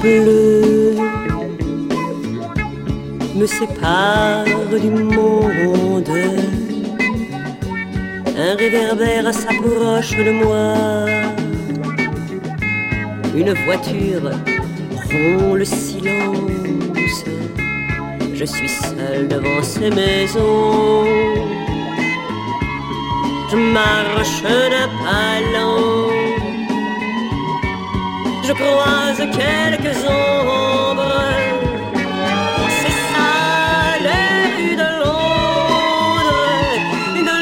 bleu me sépare du monde. Un réverbère s'approche de moi. Une voiture rompt le silence. Je suis seul devant ces maisons. Je marche d'un pas lent. Je croise quelques ombres. C'est ça les rues de Londres, de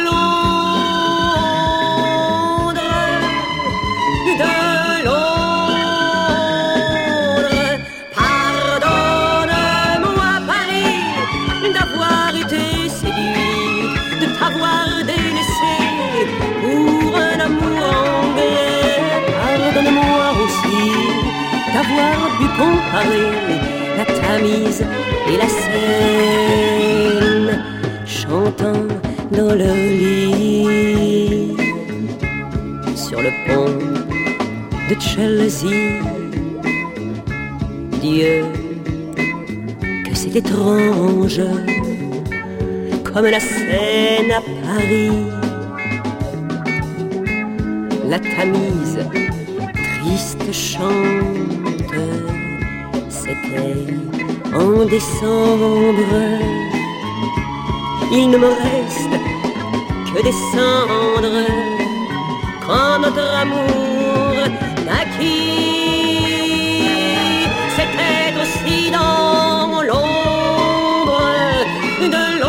Londres, de Londres. Pardonne-moi Paris d'avoir été séduit, de t'avoir délaissé pour un amour anglais. Pardonne-moi aussi d'avoir pu comparer la Tamise et la Seine, chantant dans leur lit sur le pont de Chelsea. Dieu, que c'est étrange, comme la Seine à Paris. La Tamise triste chante, c'était en décembre. Il ne me reste que des cendres quand notre amour naquit. C'était aussi dans l'ombre de